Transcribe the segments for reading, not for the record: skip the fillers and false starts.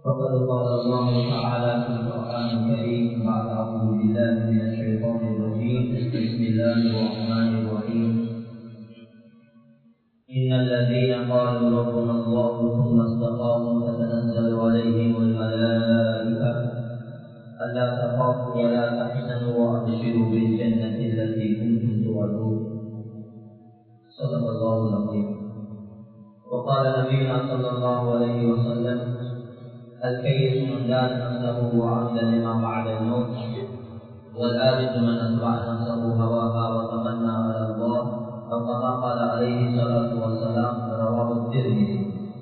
فقد قال الله تعالى في القرآن الكريم بعد أعوذ بالله من الشيطان الرجيم بسم الله الرحمن الرحيم إن الذين قالوا ربنا الله ثم استقاموا تتنزل عليهم الملائكة ألا تخافوا ولا تحزنوا وأبشروا بالجنة التي كنتم توعدون صدق الله العظيم. وقال نبينا صلى الله عليه وسلم الكيس من دان نفسه وعمل لما بعد الموت والآبد من أتبع نفسه هواها وتمنى على الله أو كما قال عليه الصلاة والسلام رواه الترمذي.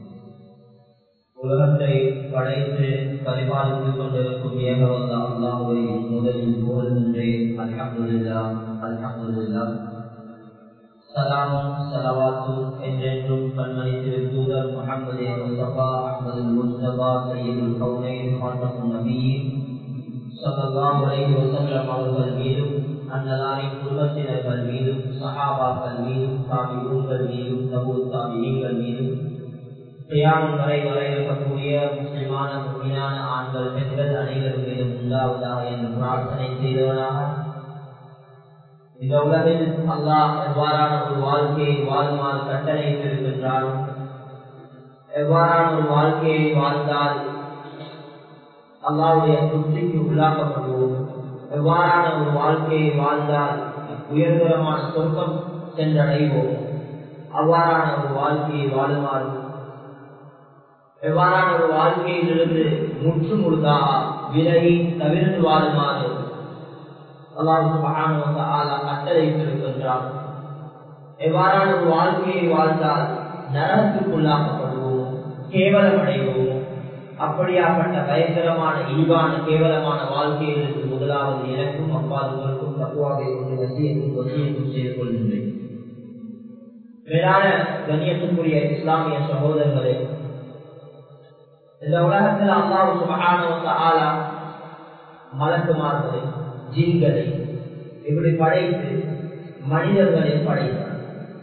உலகத்தை படைத்து பரிபாலித்துக் கொண்டிருக்கும் ஏகவல்ல அல்லாஹ்வை முதலில் புகழ்கின்றேன். அல்ஹம்துலில்லாஹ் அல்ஹம்துலில்லாஹ். சலாமும் ஸலவாத்தும் என்றென்றும் கண்மணி தூதர் முஹம்மது முஸ்தபா அஹ்மதுல் முஸ்தபா சய்யிதுல் கௌனைன் ஹாத்தமுன் நபியீன் ஸல்லல்லாஹு அலைஹி வஸல்லம் அவர்கள் மீதும் அன்னலாரின் குடும்பத்தினர்கள் மீதும் சஹாபாக்கள் மீதும் தாபிஊன்கள் மீதும் தபூத் தாபிஈன்கள் மீதும் கியாமத் வரை இருக்கக்கூடிய முஸ்லிமான முஃமினான ஆண்கள் பெண்கள் அனைவரும் மீதும் உண்டாவதாக என்று பிரார்த்தனை செய்தவனாக இந்த உலகில் அல்லாஹ் எவ்வாறான ஒரு வாழ்க்கையை வாழுமாறு கட்டளையிட்டிருக்கின்றானோ, எவ்வாறான ஒரு வாழ்க்கையை வாழ்ந்தால் அல்லாஹ்வுடைய திருப்திக்கு உள்ளாக்கப்படுவோம், எவ்வாறான ஒரு வாழ்க்கையை வாழ்ந்தால் உயர்தரமான சொர்க்கம் சென்றடைவோம், அவ்வாறான ஒரு வாழ்க்கையை வாழுமாறு, எவ்வாறான ஒரு வாழ்க்கையிலிருந்து முற்று முழுதாக விலகி தவிர்த்து வாழுமாறு அல்லாஹ் சுப்ஹானஹு வ தஆலா கட்டளையிட்டிருக்கின்றான். எவ்வாறான ஒரு வாழ்க்கையை வாழ்ந்தால் நரகத்துக்குள்ளாக்கப்படுவோம், கேவலமடைவோம், அப்படியாப்பட்ட பயங்கரமான இழிவான கேவலமான வாழ்க்கையிலிருந்து முதலாவது எனக்கும் அப்பாதுகளுக்கும் தக்வாவை கொண்டு வசியத்தும் செய்து கொள்கின்றேன். மேலான கண்ணியத்துக்குரிய இஸ்லாமிய சகோதரர்களே, இந்த உலகத்தில் அல்லாஹ் சுப்ஹானஹு வ தஆலா மலக்குமார்களை ஜின்களை இப்படி படைத்து மனிதர்களை படைத்தார்.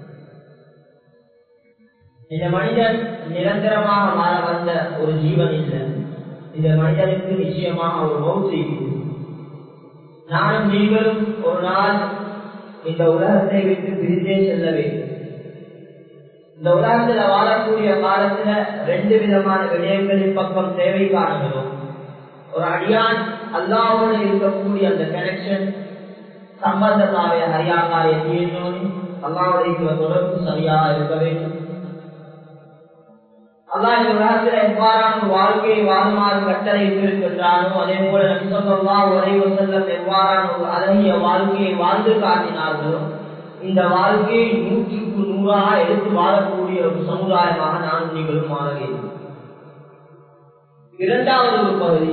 இந்த மனிதன் நிரந்தரமாக மாற வந்த ஒரு ஜீவன் இல்லை. இந்த மனிதனுக்கு நிச்சயமாக ஒரு மௌத். நானும் நீங்களும் ஒரு நாள் இந்த உலகத்தை விட்டு பிரிந்தே செல்ல வேண்டும். இந்த உலகத்துல வாழக்கூடிய காலத்துல ரெண்டு விதமான விடயங்களின் பக்கம் தேவை காணுகிறோம். ஒரு அடியான் அல்லாஹ்வோடு இருக்கக்கூடிய அந்த கனெக்ஷன் சம்பந்தத்தாவே ஹரியாகாரிய தீர்ந்தோனி அல்லாஹ்வோடு இருக்கிற தொடர்பு சரியாக இருக்க வேண்டும். அல்லாஹ் இந்த உலகத்தில் எவ்வாறான வாழ்க்கையை வாழுமாறு கட்டளையிட்டிருக்கின்றானோ அதே போல நபி ஸல்லல்லாஹு அலைஹி வஸல்லம் எவ்வாறான ஒரு அழகிய வாழ்க்கையை வாழ்ந்து காட்டினார்களோ இந்த வாழ்க்கையை 100க்கு 100 எடுத்து வாழக்கூடிய ஒரு சமுதாயமாக நான் நீங்களும் மாற வேண்டும். இரண்டாவது ஒரு பகுதி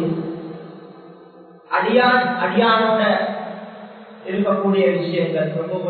அடியானோட இருக்கக்கூடிய விஷயங்கள்.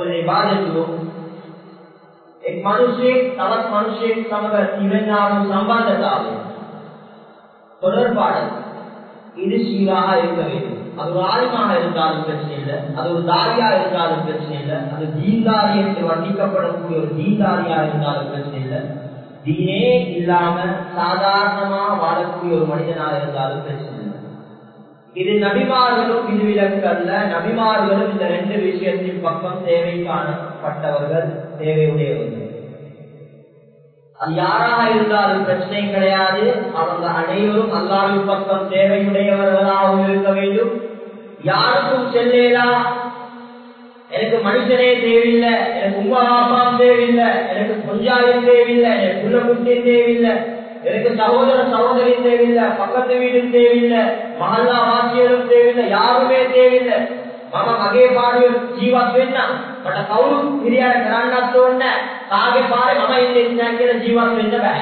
एक मनुष्य तवत मनुष्य समगर இவனாலும் சம்பந்தத்தாலும் தொடர்பாடல் இது சீராக இருக்க வேண்டும். அது ஒரு ஆலிமாக இருந்தாலும் பிரச்சனை இல்லை, அது ஒரு தாரியா இருந்தாலும் பிரச்சனை இல்லை, அது தீன்தாரியத்தில் வர்ணிக்கப்படக்கூடிய ஒரு தீன்தாரியா இருந்தாலும் பிரச்சனை இல்லை, தீனே இல்லாம சாதாரணமாக வாழக்கூடிய ஒரு மனிதனாக இருந்தாலும் பிரச்சனை இல்லை. இது நபிமார்களும் விதிவிலக்கு அல்ல. நபிமார்களும் இந்த ரெண்டு விஷயத்தின் பக்கம் தேவை காணப்பட்டவர்கள், தேவையுடையவர்கள். அது யாராக இருந்தாலும் பிரச்சனை கிடையாது. அவங்க அனைவரும் அல்லாஹ்வின் பக்கம் தேவையுடையவர்களாகவும் இருக்க வேண்டும். யாருக்கும் செல்லேலா எனக்கு மனுஷனே தேவையில்லை, எனக்கு உமா பாப்பாம் தேவையில்லை, எனக்கு பஞ்சாயம் தேவையில்லை, எனக்கு புள்ள குட்டி தேவையில்லை, எனக்கு சகோதர சகோதரி தேவையில்லை, பக்கத்து வீடும் தேவையில்லை, மஹல்லா வாசியரும் தேவையில்லை, யாருமே தேவையில்லை. මම මගේ පාඩුවේ ජීවත් වෙන්න මට කවුරු හිරියට කරන්නත් ඕනේ කාගේ පාරේ මම ඉන්නේ නැහැ කියලා ජීවත් වෙන්න බෑ.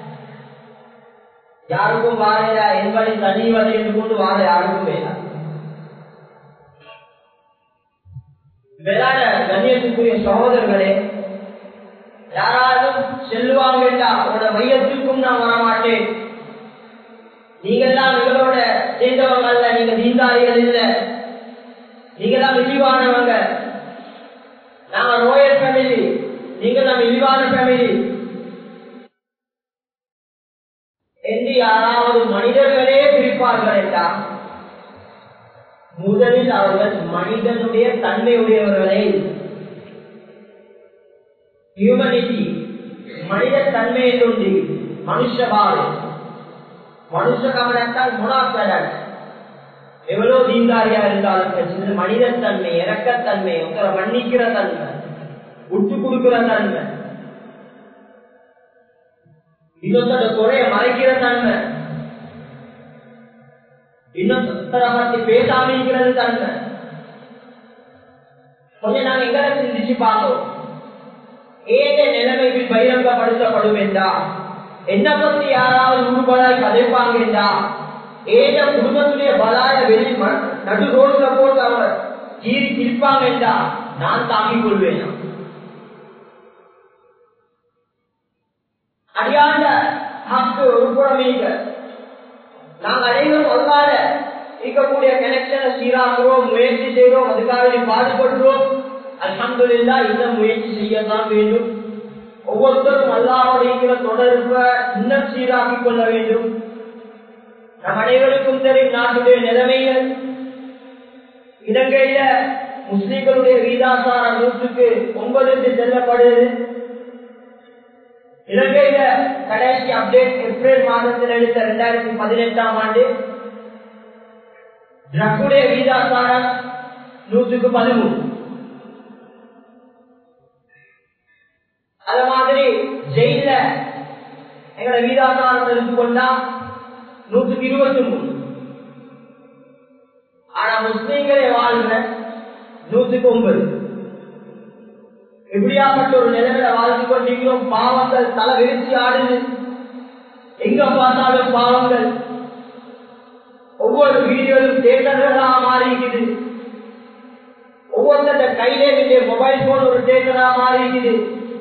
யாருக்கும் வாழையா என்பதை தனிவதை என்று கொண்டு வாழ யாருக்கும் வேண்டாம். வேளாண் கண்ணியத்துக்குரிய சகோதரர்களே, யாராலும் செல்வாங்க உங்களோட மையத்துக்கும் நான் வரமாட்டேன், நீங்கெல்லாம் எங்களோட சேர்ந்தவங்க அல்ல, நீங்க தீண்டாரிகள் இல்லை, நீங்கெல்லாம் இழிவானவங்க, நாங்க ரோயல் ஃபேமிலி, நீங்கெல்லாம் இழிவான ஃபேமிலி என்று யாராவது மனிதர்களே முதலில் அவர்கள் மனிதனுடைய தன்மையுடையவர்களே. ஹியூமனிட்டி, மனித தன்மை என்று மனுஷபாடு, மனுஷ கமனத்தால் முனாக்கடன் எவ்வளவு தீண்டாரியா இருந்தாலும் பிரச்சனை, மனித தன்மை, இறக்கத்தன்மை, ஒருத்தரை மன்னிக்கிற தன்மை, விட்டு கொடுக்கிற தன்மை, இன்னொருத்தர குறைய மறைக்கிற தன்மை, இன்னொருத்தரை பற்றி பேசாம இருக்கிறது தன்மை. கொஞ்சம் நாங்க எங்களை சிந்திச்சு பார்த்தோம். ஏத நிலைமைகள் பகிரங்கப்படுத்தப்படும் என்றா, என்ன பத்தி யாராவது உருவலாய் கதைப்பாங்க என்றா, ஏத குடும்பத்துடைய பலாய வெளி நடு ரோட்ல போட்டு அவங்க கீறி கிழிப்பாங்க என்றா நான் தாங்கிக் கொள்வேன். அடியாண்ட ஹக்கு உட்புறமீங்க நாங்கள் அனைவரும் ஒருவார இருக்கக்கூடிய கனெக்ஷனை சீராகிறோம், முயற்சி செய்கிறோம், அதுக்காக பாடுபடுறோம். அல்ஹம்துலில்லாஹ் இந்த முயற்சி செய்யத்தான் வேண்டும். ஒவ்வொருத்தரும் அல்லாஹ்வுடைய தொடர்பை இன்னும் சீராக்கிக் கொள்ள வேண்டும். நம் அனைவருக்கும் தெரியும் நாட்டுடைய நிலைமைகள். இலங்கையில முஸ்லிம்களுடைய வீதாசாரம் 100க்கு 9 செல்லப்படுது. இலங்கையில கடைசி அப்டேட் ஏப்ரல் மாதத்தில் எடுத்த 2018ஆம் ஆண்டு ட்ரக்குடைய வீதாசாரம் 100க்கு 13. அது மாதிரி ஜெயில எங்களை வீதாசாரம் எடுத்துக்கொண்டா 100க்கு 23. ஆனா முஸ்லிம்களே வாழ்ற 100க்கு 9. எப்படியாப்பட்ட ஒரு நிலைமையில வாழ்ந்து கொண்டிருக்கிறோம். பாவங்கள் தலை விரிச்சு ஆடுது, எங்க பார்த்தாலும் பாவங்கள். ஒவ்வொரு வீடியோவும் தேட்டர்களா மாறிக்குது. ஒவ்வொருத்த கையிலே விட்டு மொபைல் போன் ஒரு தேட்டரா மாறிக்குது.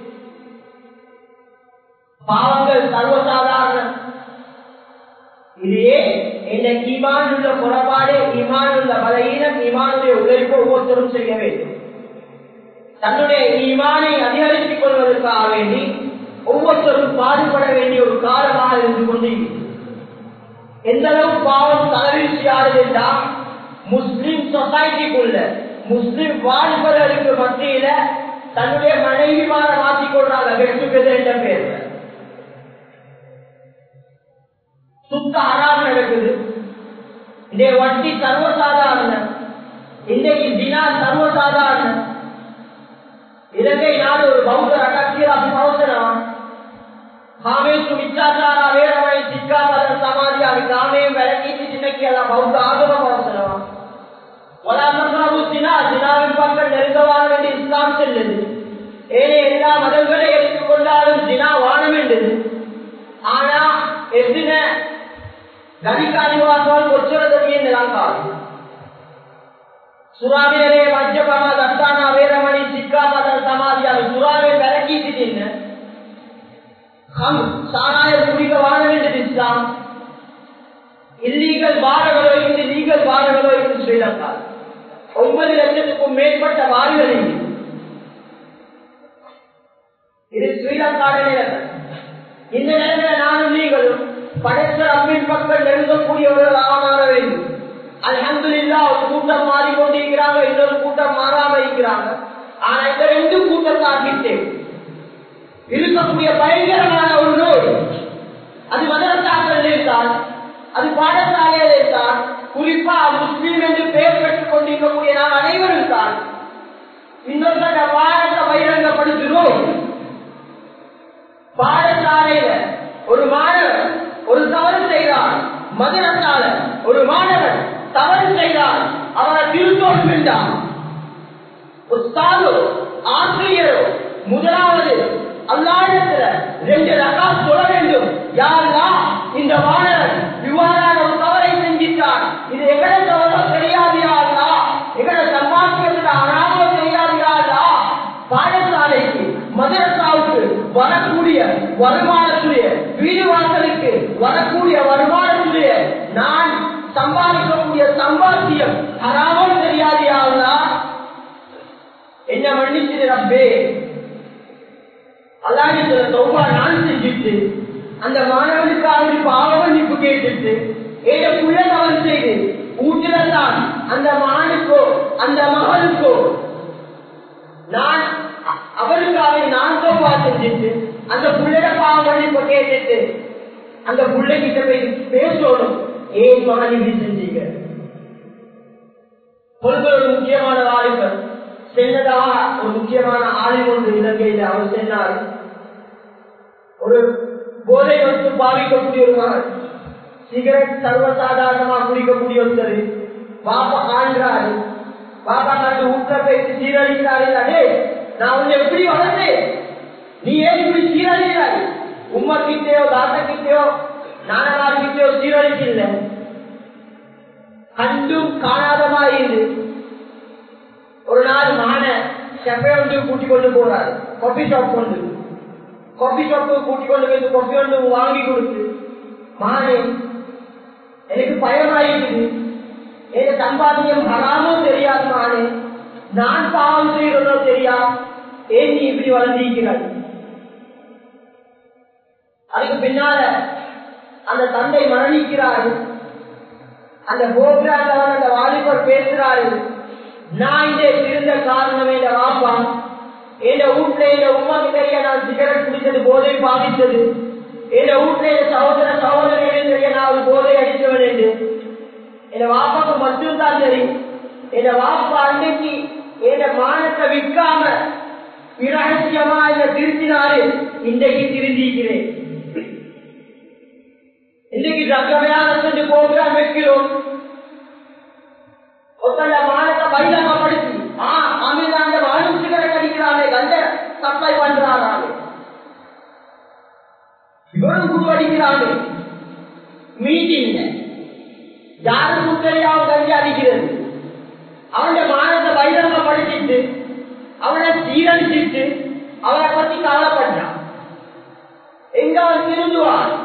பாவங்கள் சர்வசாதாரண. இதையே என்ன ஈமான் உள்ள குறைபாடு, ஈமான் உள்ள பலகீனம், ஈமானுடைய உழைப்பு ஒவ்வொருத்தரும் செய்ய வேண்டும். தன்னுடைய ஈமானை அதிகரித்துக் கொள்வதற்காக வேண்டி ஒவ்வொருத்தரும் பாடுபட வேண்டிய ஒரு காலமாக இருந்து கொண்டிருக்கிறது. எந்த அளவு பாவம் தலைவீழ்ச்சி ஆடுதுன்னா, முஸ்லிம் சொசைட்டிக்குள்ள முஸ்லிம் வாழ்வதற்கு மத்தியில தன்னுடைய மனைவிமார மாற்றிக் கொள்றாங்க. வெட்டுகிறது என்ற பேர்ல சுத்த அறாம நடக்குது. இன்றைய வட்டி சர்வசாதாரண, இன்றைக்கு தினா சர்வசாதாரண. இலங்கை நாடு ஒரு பௌத்த ரகசிய அபிமோசனம் காமேசு விச்சாச்சாரா வேரமணி சிக்காமத சமாதியாக காமேயும் விளக்கீட்டு சின்னக்கியெல்லாம் பௌத்த ஆகம மோசனம். தினாவின் பக்கம் நெருங்கவான வேண்டிய இஸ்லாம் செல்லுது. ஏனே எல்லா மதங்களை எடுத்துக்கொண்டாலும் தினா வானம் என்றது. ஆனா எதின கதிகாரிவாசல் கொச்சரதவியை நிலங்காது. சுறாவேரே மஜ்ஜபமா தத்தானா வேரமணி சிக்காமத சமாதியாக சுறாவே விளக்கீட்டு சாராய குடிக்க வாழ வேண்டியது இஸ்லாம். இல்லீகல் பாரகளோ இருந்து லீகல் பாரகளோ இருந்து ஸ்ரீலங்கா 9 லட்சத்துக்கும் மேற்பட்ட வாரிகள் இது ஸ்ரீலங்காவின் நிலைமை. இந்த நிலைமையில நானும் நீங்களும் படைத்த அம்மின் மக்கள் நெருங்கக்கூடியவர்களாக மாற வேண்டும். அல்ஹம்துலில்லாஹ் ஒரு கூட்டம் மாறிக்கொண்டிருக்கிறாங்க, இன்னொரு கூட்டம் மாறாம இருக்கிறாங்க. ஆனா இந்த 2 கூட்டத்தாக்கிட்டு இருக்கக்கூடிய பயங்கரமான ஒரு நோய், அது மதரசாக்கள் இருந்தால், அது பாடசாலையில் இருந்தால், குறிப்பா முஸ்லீம் என்று பெயர் பெற்றுக் கொண்டிருக்கக்கூடிய நாம் அனைவரும் தான் இன்னொரு பாடத்தை பகிரங்கப்படுத்துகிறோம். பாடசாலையில ஒரு மாணவர் ஒரு தவறு செய்தார், மதரசால ஒரு மாணவர் தவறு செய்தார், அவரை திருத்தோம் என்றார். ஆசிரியரோ முதலாவது அல்லாஹ்விடத்துல 2 ரகாத் சொல்ல வேண்டும். யா அல்லாஹ், இந்த மாணவர் விவாதான ஒரு தவறை செஞ்சிட்டார், இது எங்கட தவறோ தெரியாது யா அல்லாஹ், எங்கட சம்பாத்தியத்துல அறாமோ தெரியாது யா அல்லாஹ். பாடசாலைக்கு மதரசாவுக்கு வரக்கூடிய வருமானத்துடைய, வீடு வாசலுக்கு வரக்கூடிய வருமானத்துடைய நான் சம்பாதிக்கக்கூடிய சம்பாத்தியம் அறாமோ தெரியாது யா அல்லாஹ், என்ன மன்னிச்சிடு ரப்பே. அல்லாஹ்விடத்துல தௌபா நான் செஞ்சுட்டு அந்த மாணவனுக்காக பாவ மன்னிப்பு கேட்டுட்டு ஏழ புள்ள தவறு செய்து வீட்டில்தான் அந்த மகனுக்கோ அந்த மகளுக்கோ நான் அவருக்காக நான் தோப்பா செஞ்சுட்டு அந்த புள்ளைட பாவம் இப்ப கேட்டுட்டு அந்த புள்ளைகிட்ட போய் பேசணும், ஏன் மகன் இப்படி செஞ்சீங்க? ஒரு முக்கியமான வாலிபர் சென்னதாக ஒரு முக்கியமான ஆளும் ஒன்று இலங்கையில் அவர் சென்றார். ஒரு போதை வந்து பாவிக்கக்கூடிய ஒரு மகன், சிகரெட் சர்வசாதாரணமாக குடிக்கக்கூடிய ஒருத்தர் பாப்பா காண்கிறாரு. பாப்பா கண்டு ஊற்ற பேசி சீரழிக்கிறாரு. அதே நான் உன்னை எப்படி வளர்ந்தேன், நீ ஏன் இப்படி சீரழிக்கிறாய்? உம்மா கிட்டேயோ தாத்தா கிட்டேயோ நானவார் கிட்டேயோ சீரழிக்கல, கண்டும் காணாதமாயிரு. ஒரு நாள் மான செப்பை ஒன்று கூட்டிக் கொண்டு போறாரு. காபி ஷாப் கொண்டு காபி ஷாப்பு கூட்டிக் கொண்டு போய் காபி ஒன்று வாங்கி கொடுத்து, மானே எனக்கு பயமாயிருக்குது, எனக்கு சம்பாத்தியம் ஹராமோ தெரியாது மானே, நான் பாவம் செய்யறதோ தெரியா, ஏன் நீ இப்படி வளர்ந்திருக்கிறாய்? அதுக்கு பின்னால அந்த தந்தை மரணிக்கிறாரு. அந்த கோபுரால அந்த வாலிபர் பேசுறாரு, நான் இதை இருந்த காரணமே இந்த வாப்பா என் வீட்டுல என் உமாக்கு தெரிய நான் சிகரெட் குடித்தது போதை பாதித்தது, என் வீட்டுல என் சகோதர சகோதரிகளே தெரிய நான் ஒரு போதை அடித்தவன் என்று என் வாப்பாக்கு மட்டும்தான் தெரியும். என் வாப்பா அன்னைக்கு என் மானத்தை விற்காம இரகசியமா என்ன திருத்தினாரு, இன்றைக்கு திருந்திக்கிறேன். இன்னைக்கு தக்கவையான சென்று போகிறான் வைக்கிறோம். ஒருத்தங்க மானத்தை பயிலப்படுத்தி அமிர்தாண்ட வாழும் சிகரெட் அடிக்கிறானே, கண்ட சப்ளை பண்றானே, இவரும் குரு அடிக்கிறானே, மீட்டிங் யாருக்கும் தெரியாம கஞ்சி அடிக்கிறது. அவனுடைய மானத்தை பயிலப்படுத்திட்டு அவனை சீரழிச்சிட்டு அவனை பத்தி கவலைப்பட்டான். எங்க அவன் திருந்துவான்?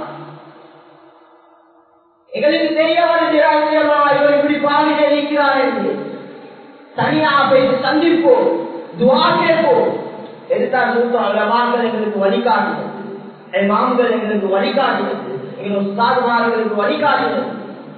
எங்களுக்கு தெரியவன் நிராசயமா இவர் இப்படி பாவில இருக்கிறார் என்று தனியா போய் சந்திப்போம், துவா கேட்போம். எதுதான் மூத்த மாங்கள் எங்களுக்கு வழிகாட்டுகிறது, என் மாம்கள் எங்களுக்கு வழிகாட்டுகிறது, எங்கள் உஸ்தாதுமார்களுக்கு வழிகாட்டுகிறது.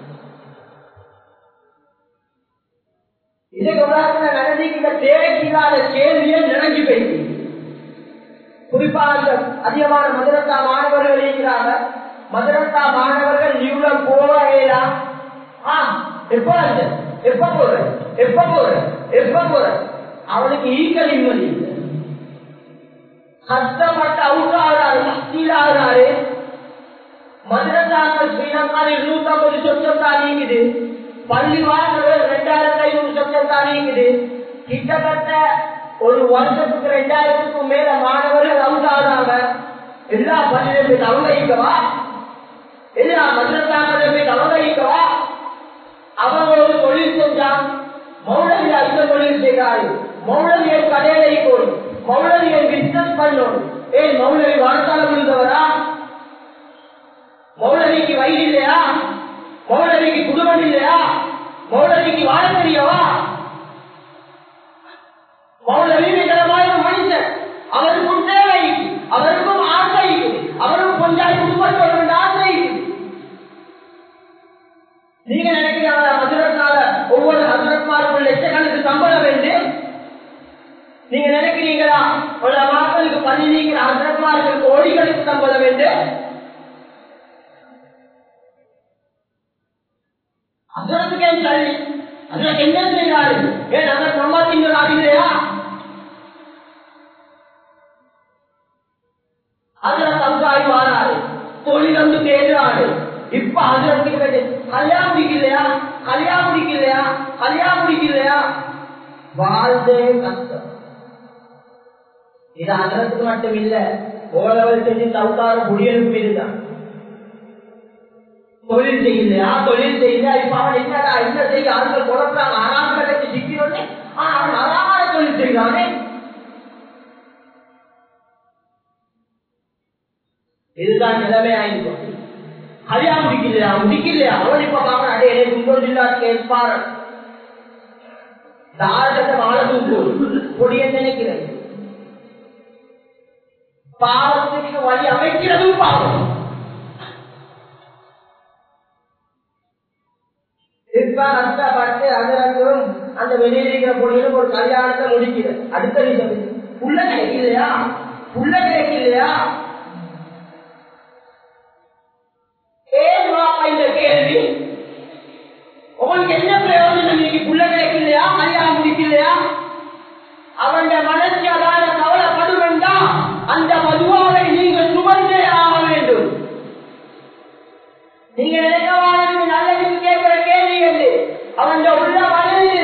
இதுக்கு உதாரணம் நடந்திருக்கிற தேவைக்கு இல்லாத கேள்வியை நிறைஞ்சு போயிட்டு, குறிப்பாக அதிகமான மதரசா மாணவர்கள் இருக்கிறாங்க. மதரசா மாணவர்கள் இவ்வளவு போகலாம், எப்ப எப்ப போற எப்ப போற எப்ப போற, அவனுக்கு ஈக்கல் நிம்மதி இல்லை. கஷ்டப்பட்டு அவுட் ஆகிறாரு, மஸ்தியில் ஆகிறாரு. மதரசாக்கள் ஸ்ரீலங்காவில் 150 சொச்சம் தான் நீங்குது, பள்ளி வாசல்கள் 2500 சொச்சம் தான் நீங்குது. கிட்டத்தட்ட ஒரு வருஷத்துக்கு 2000க்கும் மேல மாணவர்கள் அவுட் ஆகிறாங்க. எல்லா பள்ளியிலும் போய் அவங்கவா, எல்லா மதரசாக்களும் போய் அவங்கவா. அவங்க ஒரு தொழில் செஞ்சான், மௌலவி அந்த தொழில் செய்கிறாரு, மௌலவியை கடையை போடும், மௌலவியை பிசினஸ் பண்ணணும். ஏன் மௌலவி வாழ்த்தாளம் இருந்தவரா? மௌலவிக்கு வயது இல்லையா? மௌலவிக்கு குடும்பம் இல்லையா? மௌலவிக்கு வாழ தெரியவா? மௌலவி நிகழமான மனிதன், அவருக்கும் தேவை, அவருக்கும் ஆசை, அவருக்கும் பஞ்சாயத்து குடும்பத்தோட ஆசை. நீங்க நினைக்கிறீங்க ஹசரத்னால ஒவ்வொரு ஹசரத்மாருக்கும் லட்சக்கணக்கு சம்பளம் வேண்டு? நீங்க நினைக்கிறீங்களா ஒரு மக்களுக்கு பணி நீக்கிற ஹசரத்மாருக்கு கோடிகளுக்கு சம்பளம் வேண்டு? ஹசரத்துக்கு ஏன் தள்ளி அதற்கு என்ன செய்யறாரு? ஏன் அதற்கு நம்ம திங்கிறாரு இல்லையா? அதுல சம்சாரி வாராரு, தொழில் வந்து தேடுறாரு. இப்ப அதற்கு கல்யாணம் பிடிக்கலையா, கல்யாணம் பிடிக்கலையா, கல்யாணம் பிடிக்கலையா, வாழ்ந்தே கஷ்டம். இது அதற்கு மட்டும் இல்ல, ஓலவல் செஞ்சு தவுக்கார குடியெழுப்பு இதுதான். தொழில் செய்யலையா, தொழில் செய்யல. இப்ப அவன் என்னடா என்ன செய்ய ஆண்கள் குழப்பாங்க, ஆறாம் சிக்கிறோன்னே அவன் அறாமான தொழில் செய்யறானே. இதுதான் நிலைமை ஆயிருக்கும். கல்யாணம் முடிக்கலையா, முடிக்கலையா, அவன் இப்ப பாக்க அடைய கும்பல் கேட்பாரு. தாரகத்தை வாழ கொடிய நினைக்கிறது, பாவத்துக்கு வழி அமைக்கிறதும் பாவம். இப்ப கஷ்டப்பட்டு அதற்கும் அந்த வெளியிருக்கிற பொண்ணுக்கு ஒரு கல்யாணத்தை முடிக்கிற அடுத்த சொல்லு புள்ள கிடைக்கலையா புள்ள கிடைக்கலையா இந்த கேள்வி உங்களுக்கு என்ன பிரயோஜனம் நீங்க புள்ள கிடைக்கலையா கல்யாணம் முடிக்கலையா அவன் மனசு அதான கவலைப்படுவா அந்த மதுவாவை நீங்க சுமந்தே ஆக வேண்டும் நீங்க நினைக்கவானது நல்லதுக்கு கேட்கிற கேள்வி என்று அவன் உள்ள வருது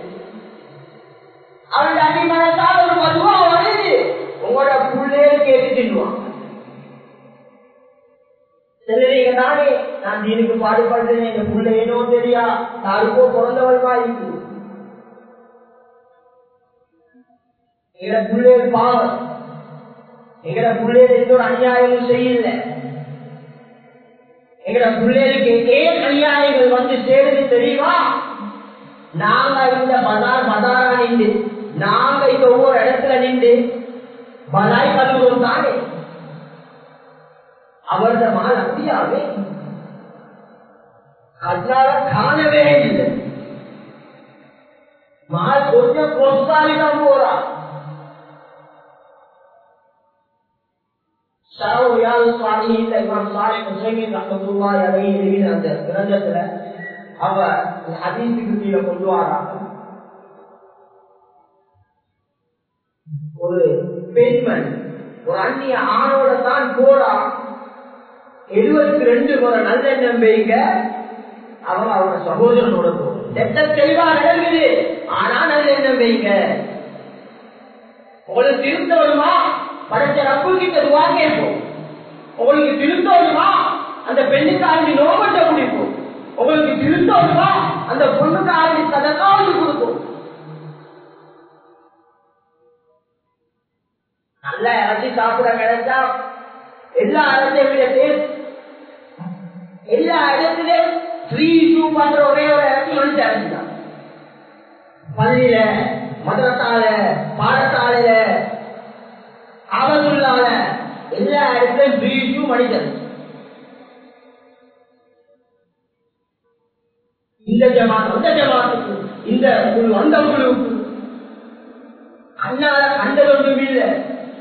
அவன் அடிமனத்தால் ஒரு மதுவா வருது உங்களோட புள்ளே கேட்டு தின்னுவான் சொல்லுறீங்க தானே நான் தீனுக்கு பாடுபடுறேன் எங்க புள்ள ஏனோ தெரியா யாருக்கோ பிறந்தவர்களா இருக்கு எங்கட புள்ளே பாவம் எங்கட புள்ளே எந்த ஒரு அநியாயமும் செய்யல எங்கட பிள்ளைகளுக்கு ஏன் அநியாயங்கள் வந்து சேருது தெரியுமா நாங்க இந்த பதாரா நின்று நாங்க இந்த ஒவ்வொரு இடத்துல நின்று பலாய் கழுவுறோம் தானே அவரது மகள் அப்படியாவே அதனால காணவே இல்லை மகள் கொஞ்சம் பொறுத்தாலிதான் போறா ஒரு பெண்மண் ஒரு அந்நிய ஆணோட தான் போறா 72 முறை நல்லெண்ணம் வைக்க அவங்க அவரோட சகோதரனோட போகும் தெளிவா நடக்குது ஆனா நல்லெண்ணம் வைக்க உங்களுக்கு திருத்த வருமா படைச்ச ரப்பு கிட்ட துவா கேட்போம் உங்களுக்கு திருத்த வருமா அந்த பெண்ணுக்கு ஆண்டி நோபட்ட குடிப்போம் உங்களுக்கு திருத்த வருமா அந்த பொண்ணுக்கு ஆண்டி சதக்காவது கொடுப்போம் நல்லா இறச்சி சாப்பிட கிடைச்சா எல்லா இடத்தையும் எல்லா இடத்திலும் ஃப்ரீ ஷூ பண்ற ஒரே ஒரு இடத்துல வந்து இறங்கிட்டான் பள்ளியில மதரசால பாடசாலையில ஆபத்துள்ளால எல்லா இடத்திலும் ஃப்ரீ ஷூ மனிதன் இந்த ஜமாத் அந்த ஜமாத்துக்கு இந்த குழு அந்த குழுவுக்கு அண்ணால கண்டது ஒன்றும் இல்லை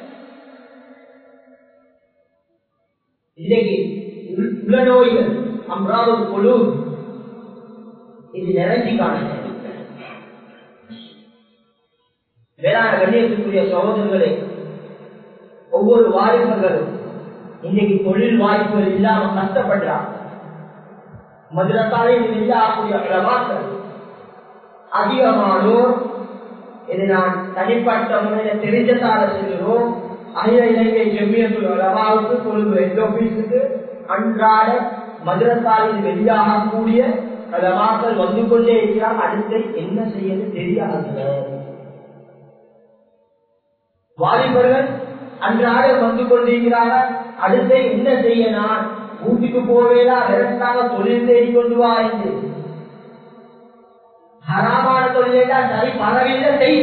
இன்னைக்கு உள்ள நோய்கள் அம்ராவது குழு இது நிறைஞ்சி காண வேளாண் கண்ணியத்துக்குரிய சகோதரர்களே ஒவ்வொரு வாய்ப்புகளும் இன்னைக்கு தொழில் வாய்ப்புகள் இல்லாம கஷ்டப்படுறாங்க மதுரத்தாலே இல்லாக்கூடிய உலமாக்கள் அதிகமானோர் இதை நான் தனிப்பட்ட முறையில் தெரிஞ்சதால சொல்லுவோம் அகில இலங்கை ஜெமியத்துல் உலமாவுக்கு கொழும்பு ஹெட் ஆபீஸுக்கு அன்றாட மதுரத்தாலில் வெளியாகக்கூடிய உலமாக்கள் வந்து கொண்டே இருக்கிறார் அடுத்து என்ன செய்யறது தெரியாது வாலிபர்கள் அன்றாட வந்து கொண்டிருக்கிறார்கள் அடுத்து என்ன செய்ய நான் வீட்டுக்கு போவேலா விரட்டாக தொழில் தேடி கொண்டு வா என்று ஹராமான தொழிலா சரி பரவில்லை செய்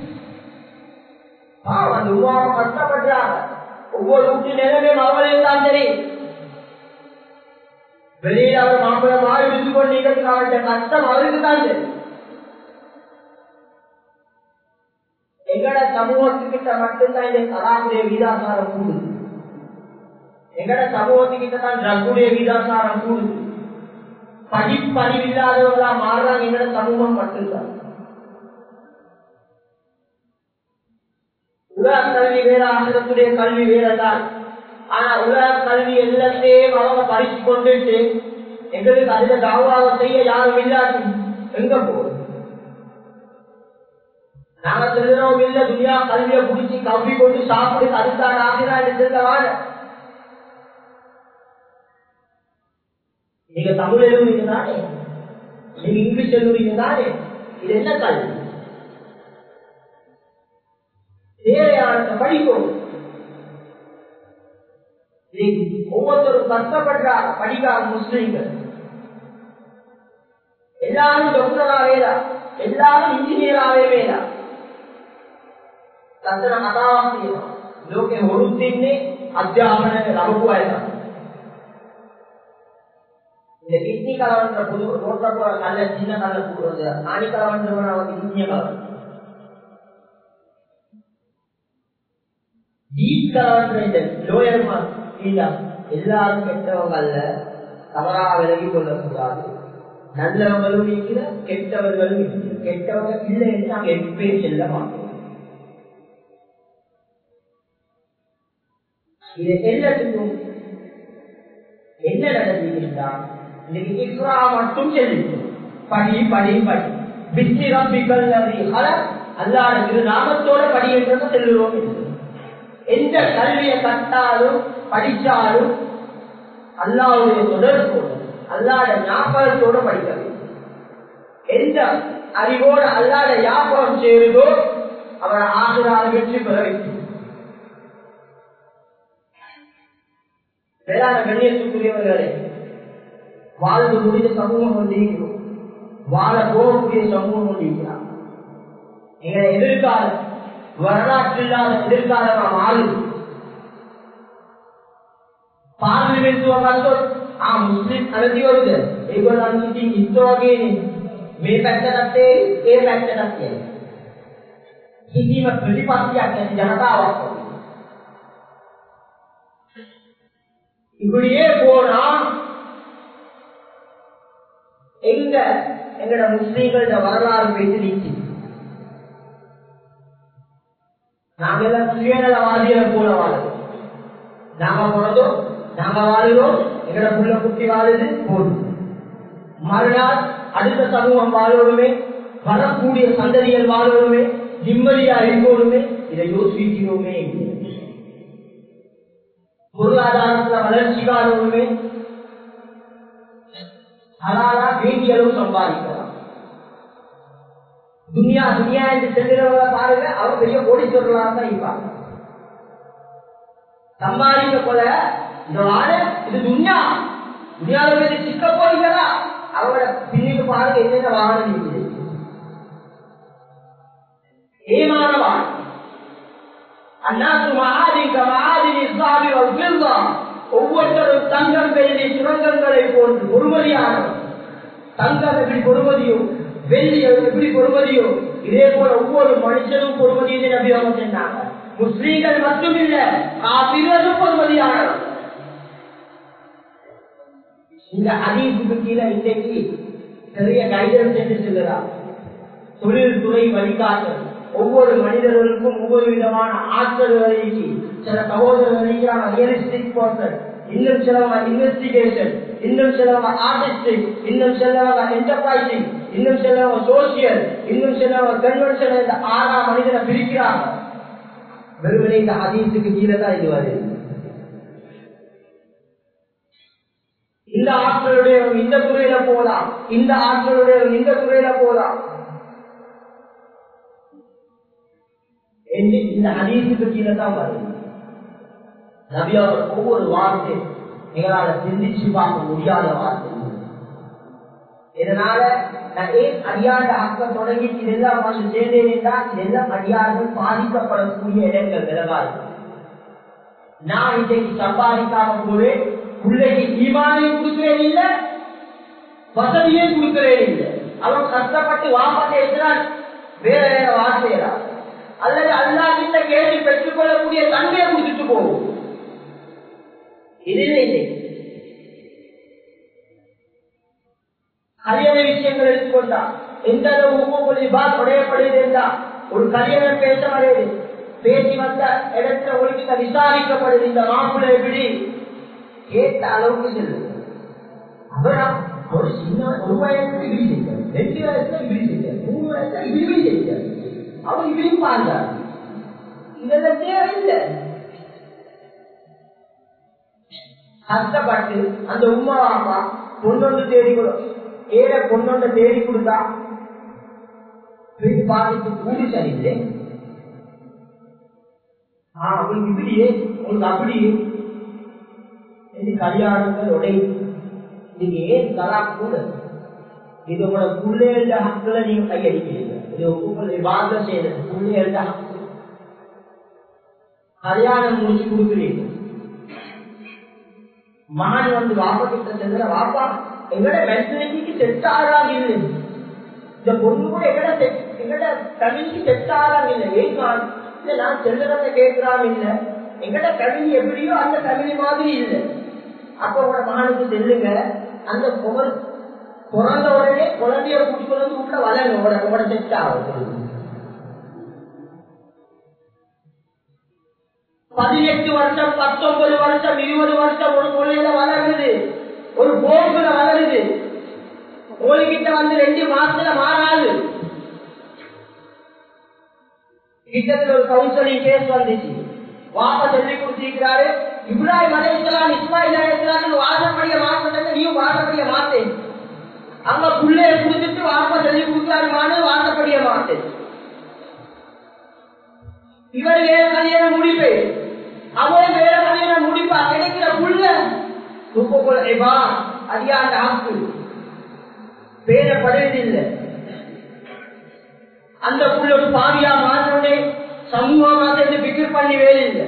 அந்த உருவாக கஷ்டப்படுறாங்க ஒவ்வொரு வீட்டு நிலைமையும் அவர்களே தான் சரி வெளியில் அவர் மாம்பழமாக இருந்து கொண்டிருக்கிறது அவருடைய கஷ்டம் அவருக்கு தான் சரி எங்கட சமூகத்துக்கிட்ட மட்டும்தான் இந்த கலாவுடைய வீதாசாரம் கூடுது எங்கட சமூகத்துக்கிட்ட தான் ரகுடைய வீதாசாரம் கூடுது படிப்பறிவில்லாதவர்களா மாறுறாங்க எங்கட சமூகம் மட்டும்தான் உலக கல்வி வேற ஆசிரத்துடைய கல்வி வேறதான் ஆனா உலக கல்வி எல்லாத்தையும் அவங்க பறிச்சு கொண்டுட்டு எங்களுக்கு அதுல தாவாக செய்ய யாரும் இல்லாது எங்க போகுது நாங்க சொல்லுறோம் இல்ல துணியா கல்வியை பிடிச்சி கல்வி கொண்டு சாப்பிடு அதுதான் ஆகிறா எடுத்துக்கவான நீங்க தமிழ் எழுதுறீங்க தானே நீங்க இங்கிலீஷ் எழுதுறீங்க தானே இது என்ன கல்வி தேவையான படிக்கும் ஒவ்வொருத்தரும் கஷ்டப்படுறார் படிக்காத முஸ்லிம்கள் எல்லாரும் டாக்டராகவேதா எல்லாரும் இன்ஜினியராகவே வேதா තතර කතාවක් තියෙනවා ලෝකේ හොරුත් ඉන්නේ අධ්‍යාපනයේ ලබපු අය තමයි. இந்த கிட்னி கலவன்ற புது ரோட்ல போற நல்ல சின்ன கல்ல போடுறது ஆணி கலவன்றவன் அவன் இந்திய கலவன் டீப் கலவன்ற இந்த லோயர் இல்ல எல்லாரும் கெட்டவங்க அல்ல தவறா விலகி கொள்ளக்கூடாது நல்லவங்களும் இருக்கிற கெட்டவர்களும் இருக்கிற கெட்டவங்க இல்லை என்று நாங்கள் எப்பே செல்ல மாட்டோம் இது எல்லாத்துக்கும் என்ன நடந்திருந்தால் இன்னைக்கு இஸ்ரா மட்டும் செல்லும் படி படி படி பிஸ்மிரப்பிகள் அல்லாஹ் திருநாமத்தோட படி என்றது செல்லுவோம் எந்த கல்வியை கட்டாலும் படிச்சாலும் அல்லாஹ்வுடைய தொடர்போடு அல்லாஹ்வுடைய ஞாபகத்தோட படிக்க வேண்டும் எந்த அறிவோடு அல்லாஹ்வுடைய ஞாபகம் சேருதோ அவர் ஆசிரால் வெற்றி பெற வேண்டும் வேளாண் கண்ணியத்துக்குரியவர்களே வாழ்ந்து முடிந்த சமூகம் கொண்டிருக்கிறோம் வாழ போகக்கூடிய சமூகம் கொண்டிருக்கிறார் எங்களை எதிர்காலம் வரலாற்றில்லாத எதிர்காலம் நாம் ஆளும் பார்லிமெண்ட் මුස්ලිම් අරදිවරුද ඒගොල්ලන් ඉතින් ඉස්සෝගේනේ මේ පැත්තට ඒ පැත්තට කියන්නේ කිසිම ප්‍රතිපත්තියක් නැති ජනතාවක් இப்படியே போனா எங்கட முஸ்லீம்களோட வரலாறு பேசி நிற்கும் நாங்க எல்லாம் சுயநலவாதிகளை போல வாழும் நாங்க போனதும் நாங்க வாழுறோம் எங்கட புள்ள குட்டி வாழுது போதும் மறுநாள் அடுத்த சமூகம் வாழணுமே வரக்கூடிய சந்ததிகள் வாழணுமே நிம்மதியா இருக்கணுமே இதை யோசிக்கிறோமே பொருளாதாரத்துல வளர்ச்சி காணணுமே ஹலாலா வேண்டிய அளவு சம்பாதிக்கலாம் துனியா துனியா என்று செல்கிறவங்க பாருங்க அவர் பெரிய கோடீஸ்வரர்களாக தான் இருப்பாங்க சம்பாதிக்க போல இது துனியா துனியாவில் சிக்க போறீங்களா அவங்களோட பின்னுக்கு பாருங்க என்னென்ன வாகனம் இருக்குது ஏமானவான் ஒவ்வொருத்தரும் தங்கம் வெள்ளி சுரங்கங்களை போன்று பொறுமதியானவர் தங்கம் எப்படி பொறுமதியோ வெள்ளி எப்படி பொறுமதியோ இதே போல ஒவ்வொரு மனுஷனும் பொறுமதியை நபியாக சொன்னாங்க முஸ்லீம்கள் மட்டுமில்ல காபிர்களும் பொறுமதியானவர் இந்த ஹதீஸுக்கு கீழே இன்றைக்கு நிறைய கைடன்ஸ் என்று சொல்கிறார் தொழில்துறை வழிகாட்டல் ஒவ்வொரு மனிதர்களுக்கும் ஒவ்வொரு விதமான ஆற்றல்களை சில சகோதரர்கள் ரியலிஸ்டிக் பர்சன் இன்னும் சிலவங்க இன்வெஸ்டிகேஷன் இன்னும் சிலவங்க ஆர்டிஸ்டிக் இன்னும் சிலவங்க என்டர்பிரைசிங் இன்னும் சிலவங்க சோசியல் இன்னும் சிலவங்க கன்வென்ஷன் இந்த 6 மனிதனை பிரிக்கிறாங்க வெறுமனே இந்த ஹதீஸுக்கு கீழே தான் இது வருது இந்த ஆற்றலுடைய இந்த துறையில போலாம் இந்த ஆற்றலுடைய இந்த துறையில போலாம் இந்த ஹதீஸுக்கு கீழே தான் வருது நபியார் ஒவ்வொரு வார்த்தை எங்களால சிந்திச்சு பார்க்க முடியாத வார்த்தை இதனால நான் ஏன் அடியாண்ட அக்கம் தொடங்கி இதெல்லாம் வந்து சேர்ந்தேன் என்றால் இதெல்லாம் அடியார்கள் பாதிக்கப்படக்கூடிய இடங்கள் விலகாது நான் இன்றைக்கு சம்பாதிக்காம போது பிள்ளைக்கு ஈமானையும் கொடுக்கிறேன் இல்லை வசதியும் கொடுக்கிறேன் இல்லை அவன் கஷ்டப்பட்டு வாப்பாட்டை இருக்கிறான் வேற வேற வார்த்தைகிறான் அல்லது அல்லாஹ் கிட்ட கேட்டு பெற்றுக் கொள்ளக்கூடிய தன்மையை கொடுத்துட்டு போகும் இதுவே இல்லை கல்யாண விஷயங்கள் எடுத்துக்கொண்டா எந்த அளவு உடையப்படுது என்றா ஒரு கல்யாணம் பேச வரையுது பேசி வந்த இடத்துல ஒழுங்கிட்ட விசாரிக்கப்படுது இந்த மாப்பிள்ளை எப்படி கேட்ட அளவுக்கு செல்லுது அப்புறம் ஒரு சின்ன 1 வயசுல இப்படி செய்தார் 2 வயசுல இப்படி செய்தார் 3 வயசுல இப்படி செய்தார் அவர் இப்படி பார்த்தார் இதெல்லாம் தேவையில்லை கஷ்டப்பட்டு அந்த உமா அப்பா பொண்ணொன்று தேடி ஏழை பொண்ணொன்று தேடி கொடுத்தா பாதிக்கு கூடி சரியில்லை அவங்களுக்கு இப்படியே உங்களுக்கு அப்படியே கல்யாணங்கள் உடைய நீங்க ஏன் தலா கூட இது உங்களோட பிள்ளைகள ஹக்குல நீங்க கையடிக்கிறீங்க இது உங்களை வாங்க செய்யறது பிள்ளைகள ஹக்கு கல்யாணம் முடிச்சு கொடுக்குறீங்க மகன் வந்து வாப்பா கிட்ட செல்ற வாப்பா எங்கட மென்டாலிட்டிக்கு செட் ஆகாது இல்லை. இந்த பொண்ணு கூட எங்கட ஃபேமிலிக்கு செட் ஆகாது இல்லை. ஏன் நான் செல்லுறத கேட்கிறான் இல்லை, எங்கட ஃபேமிலி எப்படியோ அந்த ஃபேமிலி மாதிரி இல்லை. அப்ப உங்களோட மகனுக்கு செல்லுங்க, அந்த பிறந்த உடனே குழந்தைய கூட்டிட்டு வந்து வீட்டுல வளருங்க, உங்களோட செட் ஆகும். 18 வருஷம் 19 வருஷம் 20 வருஷம் ஒரு குழந்தையில வளருது, ஒரு போக்குல வளருது. உங்ககிட்ட வந்து 2 மாசத்துல மாறாது. கிட்டத்தில் ஒரு கவுன்சிலிங் கேஸ் வந்துச்சு. வாப்பா சொல்லி கொடுத்திருக்கிறாரு, இப்ராஹிம் அலைஹிஸ்ஸலாம் இஸ்மாயில் அலைஹிஸ்ஸலாம் வாசப்படிய மாற்றத்தை நீயும் வாசப்படிய மாத்தேன். அங்க புள்ளைய குடிச்சிட்டு வாப்பா சொல்லி கொடுக்கிறாரு, வாசப்படிய மாத்தேன். இவர் வேற கல்யாணம் முடிப்பே, அவன் வேற கல்யாணம் முடிப்பா. கிடைக்கிற புள்ள துப்பா அதிகாண்ட ஆக்கு பேரப்படுவதில்லை. அந்த புள்ள ஒரு பாவியா மாற்றே சமூகமா சேர்ந்து பிக்கர் பண்ணி வேலை இல்லை.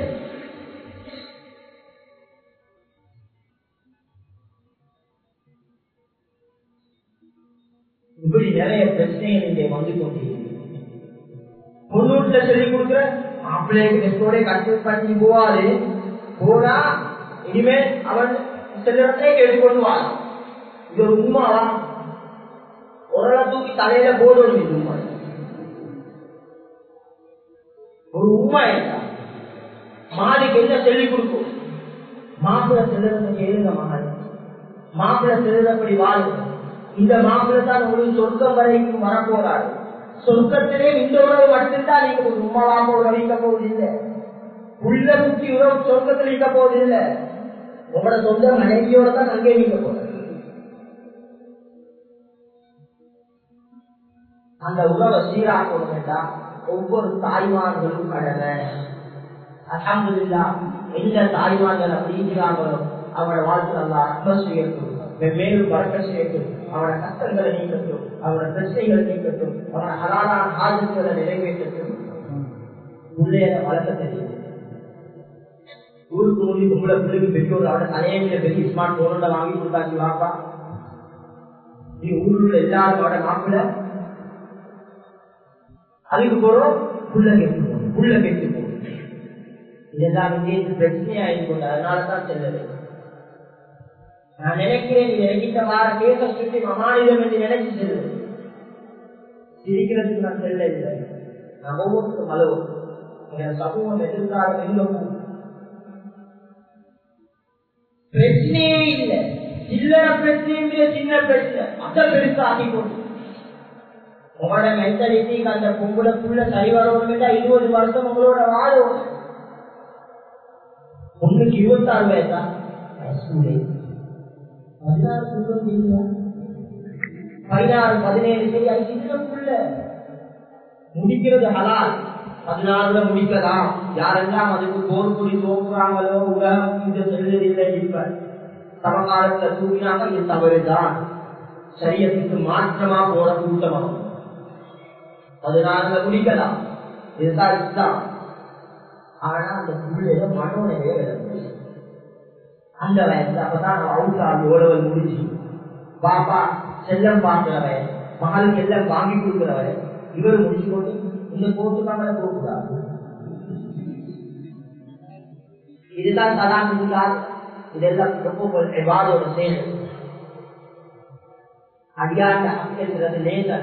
இப்படி நிறைய பிரச்சனைகள் இங்கே வந்து கொண்டிருக்கிறது. பொண்ணூட்டுல சொல்லிக் கொடுக்குற மாப்பிள்ளைக்கு நெட்டோட கன்சல்ட் பண்ணி போவாரு, போனா இனிமேல் அவன் செல்வத்தை கேட்டுக்கொண்டு வாங்க. இது ஒரு உண்மாவா? ஒரு தூக்கி தலையில போடணும். இது உண்மை, ஒரு உண்மை. மாடிக்கு என்ன சொல்லிக் கொடுக்கும்? மாப்பிள்ளை செல்வத்தை கேளுங்க மகன், மாப்பிள்ளை செல்வப்படி வாழுங்க. இந்த மாப்பிள்ளை தான் உங்களுக்கு சொர்க்கம் வரைக்கும் வரப்போறாரு. சொர்க்கத்திலே இந்த உறவு மட்டும்தான் நீங்க ஒரு உண்மாவாக உறவிக்க போவதில்லை. உள்ள முக்கி உறவு சொர்க்கத்தில் இருக்க போவதில்லை. உங்களோட சொந்த மனைவியோட தான் அங்கே நீங்க போற. அந்த உறவை சீராக்கணும் வேண்டாம். ஒவ்வொரு தாய்மார்களும் கடமை. அல்ஹம்துலில்லாஹ் எந்த தாய்மார்கள் அப்படி இருக்கிறாங்களோ அவனோட வாழ்க்கை நல்லா அன்பு செய்யட்டும், மேலும் பறக்க செய்யட்டும், அவனோட கஷ்டங்களை நீக்கட்டும், அவனோட பிரச்சனைகளை நீக்கட்டும், அவனோட ஹலாலான ஹாஜத்துகளை நிறைவேற்றட்டும். உள்ளே வளர்க்க தெரியும். ஊருக்கு மூடி உங்களை பிள்ளைக்கு பெற்றோர் அவட தலையில பெரிய ஸ்மார்ட் போனோட வாங்கி கொடுத்தாச்சு வாப்பா. நீ ஊரில் உள்ள எல்லாரும் அவட மாப்பிள்ள அதுக்கு போறோம், புள்ள கெட்டு போகணும், புள்ள கெட்டு போகணும். இதெல்லாம் இங்கே பிரச்சனையா இருக்கொண்டு அதனாலதான் செல்லது. நான் நினைக்கிறேன் நீ நினைக்கிட்ட வார கேச சுற்றி மமானிதம் என்று நினைச்சு செல்ல. சிரிக்கிறதுக்கு நான் செல்ல இல்லை. நான் ஒவ்வொருக்கும் அளவும் என் சமூகம் எதிர்காலம் எங்கும் பிரச்சனையே இல்லை. சில்லற பிரச்சனையும் இல்லை, சின்ன பிரச்சனை அதை பெருசா ஆகிக்கொண்டு உங்களோட மென்டாலிட்டிக்கு அந்த பொம்பளைக்குள்ள சரி வரணும். 20 வருஷம் உங்களோட வாழும். பொண்ணுக்கு 26 வயசா? 16 17 சரி, அது சின்னக்குள்ள முடிக்கிறது ஹலால். 16 முடிக்கலாம். யாரெல்லாம் அதுக்கு போர் குடி தோக்குறாங்களோ உலகம் இந்த செல்வதில்லை. இப்ப சமகாலத்துல தூக்கினாங்க, இது தவறுதான். சரியத்துக்கு மாற்றமா போற கூட்டமாகும். 16 முடிக்கலாம், இதுதான் இஸ்லாம். ஆனா அந்த புள்ளைய மனோநிலைய விளக்கு அந்த வயசுல அப்பதான் அவுட் ஆகி ஓலவல் முடிச்சு பாப்பா செல்லம் பார்க்கிறவன், மகளுக்கு எல்லாம் வாங்கி கொடுக்கிறவன், இவர் முடிச்சு கொண்டு இந்த போட்டுக்காம போட்டுக்காது. இதுதான் தலாக். இதெல்லாம் எவ்வாறோட செயல் அடியாண்ட அக்கிறது லேசர்.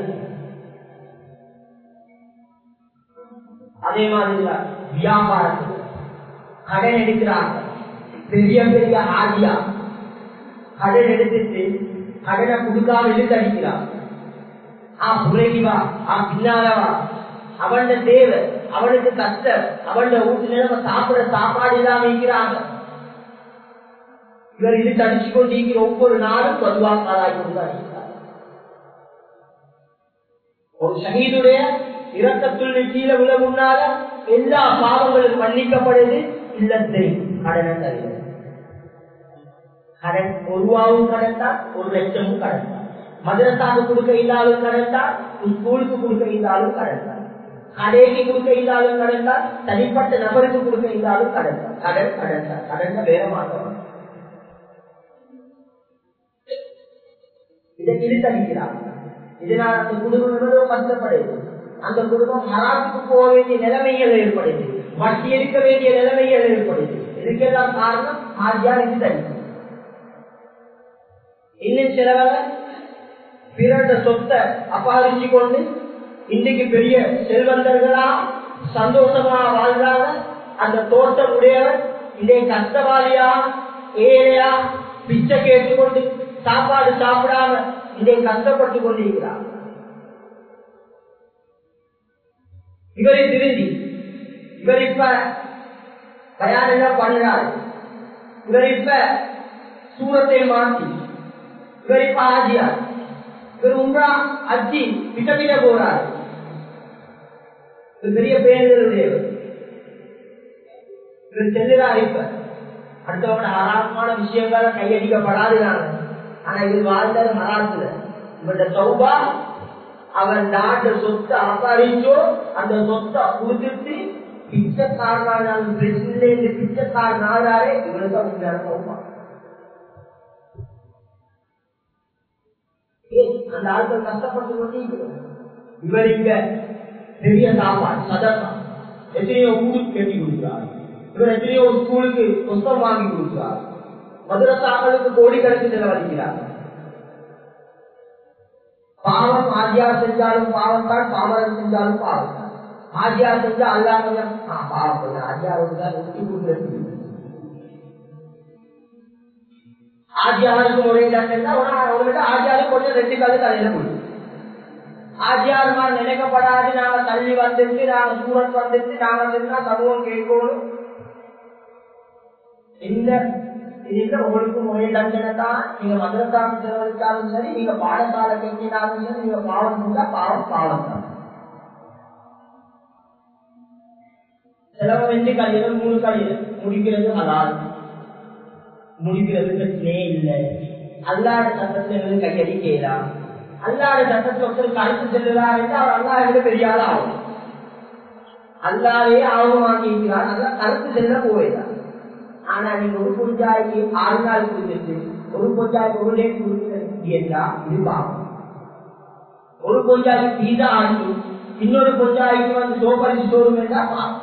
அதே மாதிரி வியாபாரத்தில் கடன் எடுக்கிறாங்க. பெரிய பெரிய ஆதியா கடன் எடுத்துட்டு கடனை கொடுக்காம இழுத்து அடிக்கிறான். புரைவா பின்னாலவா அவன் தேவை, அவனுக்கு கஷ்டம், அவன் வீட்டு நிலைமை சாப்பிட சாப்பாடு இல்லாம இருக்கிறாங்க. இவர் இழுத்து அடிச்சு கொண்டிருக்கிற ஒவ்வொரு நாளும் பதுவாக்காராய் கொண்டுதான் இருக்கிறார். ஒரு ஷஹீதுடைய இரத்தத்துள்ள கீழே விழ முன்னால எல்லா பாவங்களும் மன்னிக்கப்படுது. இல்லத்தை கடனை தருகிறது. கடன் 1 ரூபாவும் கடன் தான், 1 லட்சமும் கடன் தான். மதரசாவுக்கு கொடுக்க இல்லாத கடன் தான், ஸ்கூலுக்கு கொடுக்க இல்லாத கடன் தான், கடைக்கு கொடுக்க இல்லாத கடன் தான், தனிப்பட்ட நபருக்கு கொடுக்க இல்லாத கடன் தான். கடன் கடன் தான், கடன் வேற மாற்றம். இதை இழுத்தடிக்கிறார். இதனால் அந்த குடும்பம் எவ்வளவு கஷ்டப்படுது. அந்த குடும்பம் ஹராத்துக்கு போக வேண்டிய நிலைமைகள் ஏற்படுது, வட்டி எடுக்க வேண்டிய நிலைமைகள் ஏற்படுது. இதுக்கெல்லாம் காரணம் ஆஜியார் இழுத்தடி. இன்னும் சிலவங்க பிறந்த சொத்தை அபகரிச்சு கொண்டு இன்னைக்கு பெரிய செல்வந்தர்களா சந்தோஷமா வாழ்றாங்க. அந்த தோட்டம் உடையவர் இன்றைய கஷ்டவாளியா ஏழையா பிச்சை கேட்டுக்கொண்டு சாப்பாடு சாப்பிடாம இன்றைய கஷ்டப்பட்டு கொண்டிருக்கிறார். இவரை திருந்தி இவர் இப்ப தயாரெல்லாம் பண்ணுறாரு. இவர் இப்ப சூரத்தை மாற்றி இவர் இப்ப ஆஜியார். இவர் உம்ரா அஜி திட்டமிட போறாரு. பெரிய பேருடையவர். இவர் செல்லுறாரு. இப்ப அடுத்தவங்க ஹராமான விஷயங்கள கையடிக்கப்படாதுனாங்க. ஆனா இவர் வாழ்ந்தது ஹராத்துல. இவருடைய சௌபா அவன் நாட்டு சொத்தை அபகரிச்சோ அந்த சொத்தை கொடுத்துட்டு பிச்சைக்காரனாலும் பிரச்சனை பிச்சைக்காரனாலே இவருக்கு உண்மையான சௌபா. அந்த ஆட்கள் கஷ்டப்பட்டு கொண்டே இவர் இங்க பெரிய சாப்பாடு சதக்கா எத்தனையோ ஊருக்கு கட்டி கொடுக்கிறார். இவர் எத்தனையோ ஸ்கூலுக்கு புத்தகம் வாங்கி கொடுக்கிறார். மதுரசாக்களுக்கு கோடிக்கணக்கு செலவழிக்கிறார். பாவம் ஆஜியார் செஞ்சாலும் பாவம் தான், பாவம் செஞ்சாலும் பாவம் தான். ஆஜியார் செஞ்சா அல்லா கொஞ்சம் பாவம் பண்ண ஆஜியார் ஆஜியாருக்கு முறையில ஆஜியாருக்கு கொஞ்சம் 2 காலு தலையில போயிடும். ஆஜியார் மாதிரி நினைக்கப்படாது. நாங்க தள்ளி வந்துட்டு நாங்க சூரத் வந்துட்டு நாங்க செஞ்சா சமூகம் கேட்கணும். இந்த இதுல உங்களுக்கு முறை தண்டனை தான். நீங்க மதரசாக்கு செலவழித்தாலும் சரி, நீங்க பாடசாலை கெஞ்சினாலும் சரி, நீங்க பாவம் செஞ்சா பாவம் பாவம் தான். செலவு 2 கல்யாணம் 3 கல்யாணம் முடிக்கிறது ஹலால், முடிக்கிறது பிரச்சனையே இல்லை. அல்லாத சட்டத்துல எங்களுக்கு கையடிக்கலாம். அல்லாத சட்டத்தில் ஒருத்தர் கருத்து செல்லுறாரு அவர் அல்லாஹ் பெரிய ஆள் ஆகும். அல்லாவே ஆர்வமாக்கிக்கிறார். நல்லா கருத்து செல்ல போயிடலாம். ஆனா நீங்க ஒரு பொஞ்சாய்க்கு 6 நாள் கொடுத்துட்டு ஒரு பொஞ்சாய்க்கு 1 டேட் கொடுத்துட்டா இது பாவம். ஒரு பொஞ்சாய்க்கு பீஸா ஆகி இன்னொரு பொஞ்சாய்க்கு வந்து சோபரிச்சு சோறும் என்றா பாவம்.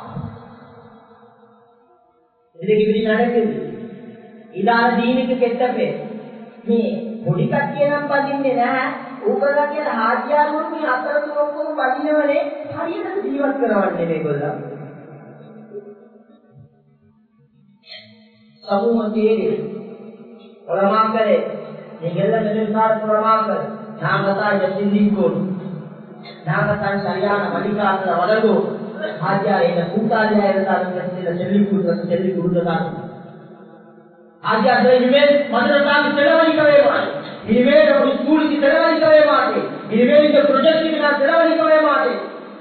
இதுக்கு இப்படி நடக்குது. இதான தீனுக்கு கெட்ட பேர். நீ பொடி கட்டிய நம்ம பதிந்தேனா உங்கள ஹாஜியாரும் நீ அத்தரத்துக்கும் பதினவனே ஹரியன ஜீவத் කරවන්නේ මේගොල්ලෝ. சமூகத்திலே உலமாக்களே நீங்கெல்லாம் நிலைசார் உலமாக்கள் நாங்க தான் இதை சிந்திக்கணும். நாங்க தான் சரியான வழிகாட்டுல வளரும். ஹாஜியார் என்ன கூட்டாளியா இருந்தாலும் சொல்லி கொடுத்ததான் ஆஜியார் இனிமேல் மதுரசாக்கு செலவழிக்கவே மாட்டேன், இனிமேல் ஒரு ஸ்கூலுக்கு செலவழிக்கவே மாட்டேன், இனிமேல் இந்த ப்ரொஜெக்டுக்கு நான் செலவழிக்கவே மாட்டேன்.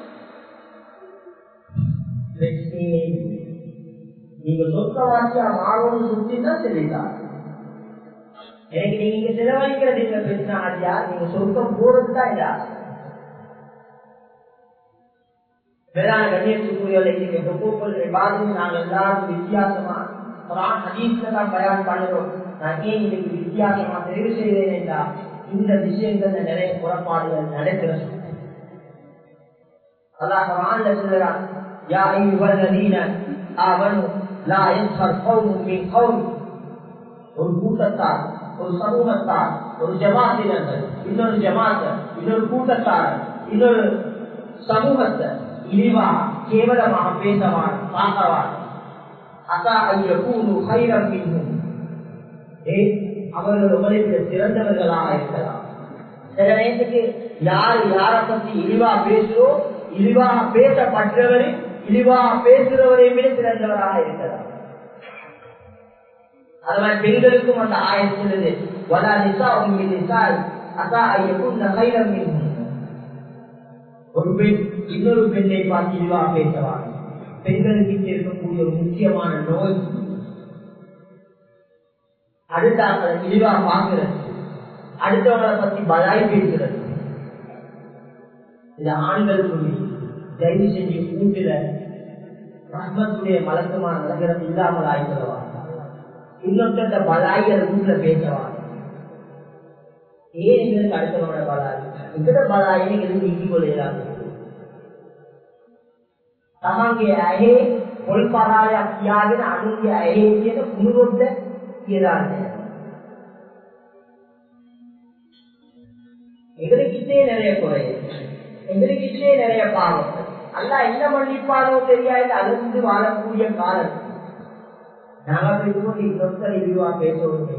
நீங்க சொத்தவாசியா மாறணும்னு சுத்தி தான் சொல்லிட்டார். எனக்கு நீங்க செலவழிக்கிறது இல்ல பிரச்சனை. ஆஜியார் நீங்க சொத்தம் போறதுதான் இல்ல. வேளாண் கண்ணியத்துக்குரிய நாங்கள் எல்லாரும் வித்தியாசமா பயான் பண்ணுறோம். நான் ஏன் இதுக்கு வித்தியாசமா தெரிவு செய்வேன் என்றால் இந்த விஷயங்கள்ல நிறைய புறப்பாடுகள் நடக்கிற அல்லாஹ் குர்ஆன்ல சொல்றான், யா அய்யுஹல்லதீன ஆமனு லா யஸ்ஹர் கௌமும் மின் கௌம். ஒரு கூட்டத்தார், ஒரு சமூகத்தார், ஒரு ஜமாத்தினர்கள் இன்னொரு ஜமாத், இன்னொரு கூட்டத்தார், இன்னொரு சமூகத்தை இழிவா கேவலமாக பேசவான் பார்க்கவான். அவர்கள் உங்களை சிறந்தவர்களாக இருக்கலாம். சில நேரத்துக்கு யார் யாரை பற்றி இழிவா பேசுறோ இழிவாக பேசப்பட்டவரை இழிவாக பேசுறவரை விட சிறந்தவராக இருக்கலாம். அதனால் பெண்களுக்கும் அந்த ஆயத் சொல்லுது, வலா நிசாஉம் மின் நிசாஇ அஸா அய்யகுன்ன கைரம் மின்ஹுன். ஒரு பெண் இன்னொரு பெண்ணை பார்த்து இழிவாக பேசவாங்க. பெண்களுக்கு இருக்கக்கூடிய ஒரு முக்கியமான நோய் அடுத்த இழிவா பார்க்கிறது, அடுத்தவங்களை பத்தி பலாய் பேசுறது. இந்த ஆண்கள் சொல்லி தயவு செஞ்சு கூட்டுல ரஹ்மத்துடைய மலக்குமான நகரம் இல்லாமல் ஆய்க்கிறவா, இன்னொருத்த பலாய் அது வீட்டுல பேசவாங்க. ஏன் எங்களுக்கு அடுத்தவனோட பலாய் எங்கட பலாயை எங்களுக்கு நீக்கி கொள்ளலாம் තමන්ගේ ඇහි පොල් පරායක් තියාගෙන අනුන්ගේ ඇහි තියෙන කුණුරොද්ද කියලාන්නේ. எங்களுக்கிட்டே நிறைய குறை, எங்களுக்கிட்டே நிறைய பாவம். அல்லா என்ன மன்னிப்பானோ தெரியாது அழுந்து வாழக்கூடிய காலம். நாங்கள் இதுபோது இன்னொருத்தர் ரிவ்யூவா பேசவில்லை.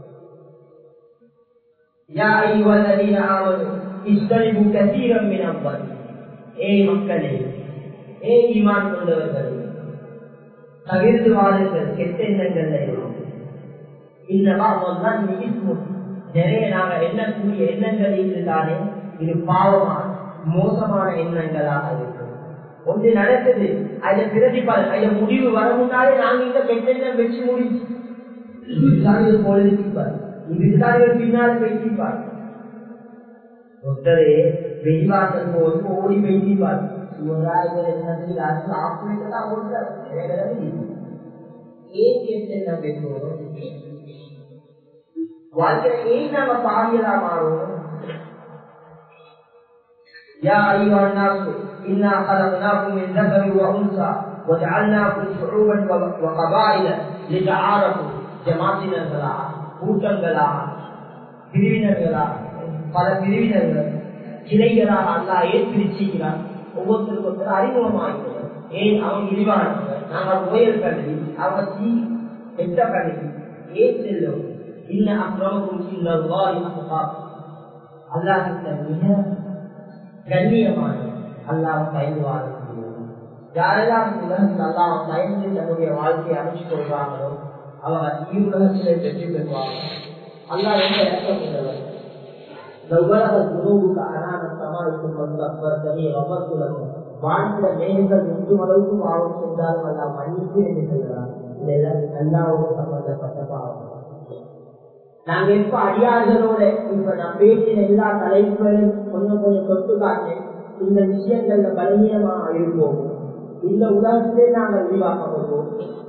யா அய்யுஹல்லதீன ஆமனு இஸ்தனிபு கஸீரம் மினல் ظن. ஏய் மக்களே, ஏய் ஈமான் கொண்டவர்களே, தவிர்த்து வாழுங்கள் கெட்ட எண்ணங்கள்ல இன்னமா ظن இஸ்மு. நிறைய நாங்கள் எண்ணக்கூடிய எண்ணங்கள் இருந்தாலே இது பாவமான மோசமான எண்ணங்களாக இருக்கும். ஒன்று நடக்குது, அதுல பிரதிபலன், அதுல முடிவு வர முன்னாலே நாங்க இந்த கெட்டெண்ணம் வச்சு முடிச்சு பொழுதுப்பார், இதுதான் பின்னால பேசிப்பார். ஒருத்தரே வெயிவாசல் போது ஓடி பேசிப்பார். ஏன் கெட்டெண்ணம் வைக்கணும்? வாழ்க்கையில ஏன் நாங்க பாவியலா மாறுவோம்? يا أيها الناس إنا خلقناكم من ذكر وأنثى وجعلناكم شعوبا وقبائل لتعارفوا. ஜமாத்தினர்களா, கூட்டங்களா, பிரிவினர்களா, பல பிரிவினர்கள் கிளைகளாக அல்லாஹ் ஏற்படுத்திக்கிறார். ஒவ்வொருத்தருக்கு ஒருத்தர் அறிமுகமாகிறார். ஏன் அவங்க இழிவானவங்க, நாங்கள் புயல் கல்வி, அவங்க தீ எட்ட கல்வி. ஏன் செல்லும்? இன்ன அக்ரமக்கும் சின்னல்லாஹி அத்காக்கும். அல்லாஹ் மிக கண்ணியமான அல்லாஹ் பயந்து வாழக்கூடியது. யாரெல்லாம் உலகத்தில் அல்லாஹ் பயந்து தன்னுடைய வாழ்க்கையை அமைச்சு கொள்வாங்களோ அவங்க இவ்வுலகத்திலே வெற்றி பெறுவாங்க. அல்லாஹ் ரொம்ப இறக்கப்படுவர். வாழ்ந்த மேகங்கள் முற்றும் அளவுக்கு பாவம் சென்றாலும் அல்லாஹ் மன்னிப்பு என்று சொல்கிறார். இதெல்லாம் அல்லாஹ்வோடு சம்பந்தப்பட்ட பாவம். நாங்க எப்ப அடியார்களோட இப்ப நான் பேசின எல்லா தலைப்புகளும் கொஞ்சம் கொஞ்சம் தொட்டு காட்டேன். இந்த விஷயங்கள்ல பலகீனமா இருப்போம். இந்த உலகத்திலே நாங்கள் விரிவாக்கப்படுவோம்.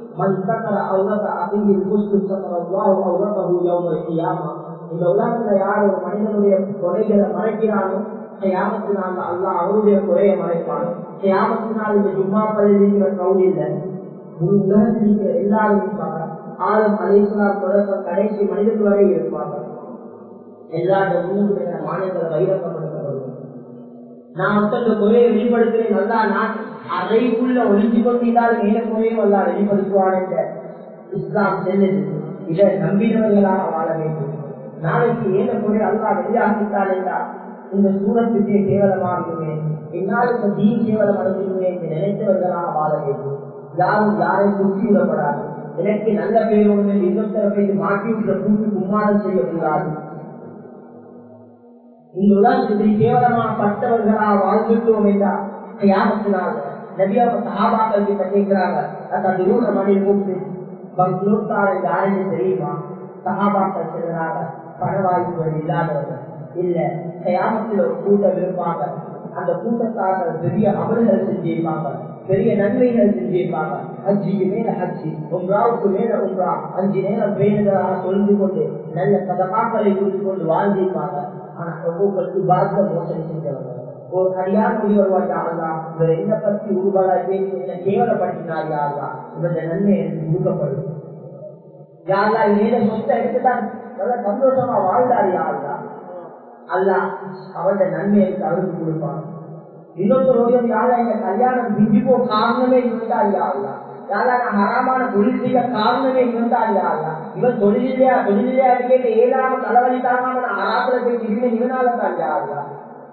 இந்த உலகத்துல யார் ஒரு மனிதனுடைய குறைகளை மறைக்கிறானோ கியாமத்தினால் அல்லாஹ் அவருடைய குறையை மறைப்பான். கியாமத்தினால் இந்த ஜும்மா பள்ளியில கவுடி இல்லை, முழு உலகத்தில் இருக்கிற எல்லாரும் இருப்பாங்க. ஆளும் அலைஹிஸ்ஸலாம் தொடர்பு கடைசி மனிதர்கள் வரை இருப்பாங்க. எல்லா மாநிலங்களை வைரப்படுத்தப்படும். நான் மற்ற குறையை வெளிப்படுத்துறேன். நல்லா நான் அறைக்குள்ள ஒழிஞ்சு கொண்டிருந்தால் மேல குறையும் அல்லா வெளிப்படுத்துவான் என்ற இஸ்லாம் செல்லுது. இதை நம்பினவர்களாக வாழ வேண்டும். நாளைக்கு ஏன குறை அல்லா வெளியாகிட்டால் என்றால் இந்த சூழலுக்கே கேவலமாகுமே, என்னால் இந்த தீ கேவலம் அடைஞ்சுமே என்று நினைத்தவர்களாக வாழ வேண்டும். யாரும் யாரையும் குத்தி விடப்படாது. எனக்கு நல்ல பேர் ஒன்று இன்னொருத்தர பேர் மாற்றி விட்ட கூட்டு கும்மாடம் செய்யக்கூடாது. இந்த உலகத்தில் கேவலமாகப்பட்டவர்களாக வாழ்ந்துட்டோம் என்றால் யாமத்தினால் நபியாக சஹாபாக்கள் கிட்ட கேட்கிறாங்க, அந்த மணி கூப்பிட்டு யாருன்னு தெரியுமா? சஹாபாக்கள் சொல்றாங்க, பணவாய்ப்புகள் இல்லாதவர்கள் இல்ல, கயாமத்தில் ஒரு கூட்டம் இருப்பாங்க. அந்த கூட்டத்தார்கள் பெரிய அமல்கள் செஞ்சிருப்பாங்க, பெரிய நன்மைகள் செஞ்சிருப்பாங்க. ஹஜ்ஜிக்கு மேல ஹஜ்ஜி, உம்ராவுக்கு மேல உம்ரா, 5 நேரம் பேணுதலாக தொழுது கொண்டு நல்ல சதகாக்களை கொடுத்து கொண்டு வாழ்ந்திருப்பாங்க. ஆனா ஒவ்வொருக்கு பாரத மோசடி செஞ்சவங்க ஒரு சரியான முடிவருவாய் யாருதான் இவர் என்ன பற்றி உருவாக பேசி என்ன கேவலப்படுத்தினார் யாருதான் இவருடைய நன்மை எனக்கு கொடுக்கப்படும். யாரா ஏத சொத்தை எடுத்துதான் நல்ல சந்தோஷமா வாழ்ந்தார் யாருதான் அல்ல அவருடைய நன்மையை அவருக்கு கொடுப்பான். இன்னொருத்தர் யாரா இந்த கல்யாணம் பிஞ்சிப்போ காரணமே இருந்தார் யாருதான், யாரா நான் ஹராமான தொழில் செய்ய காரணமே இருந்தார் யாருதான், இவன் தொழிலையா கேட்டு ஏழாம தலைவலி தாங்காம நான் ஹராத்துல போய் திரும்பி இவனால தான் யாருதான்